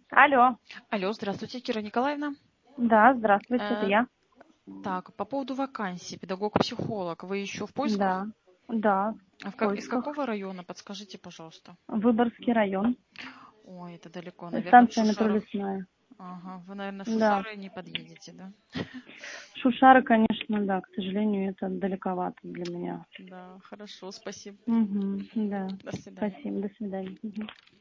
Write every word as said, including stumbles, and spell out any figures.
Алло. Алло, здравствуйте, Кира Николаевна. Да, здравствуйте, это Э, я. так, по поводу вакансии педагог-психолог, вы еще в Да, поисках? да, А в в как- из поисках. какого района? Подскажите, пожалуйста. Выборгский район. Ой, это далеко, наверное, в Станция метро Шушарах. Лесная. Ага, вы, наверное, в Да. Шушары не подъедете, да? Шушары, конечно, да, к сожалению, это далековато для меня. Да, хорошо, спасибо. Угу, да. До свидания. Спасибо, до свидания. Мгм.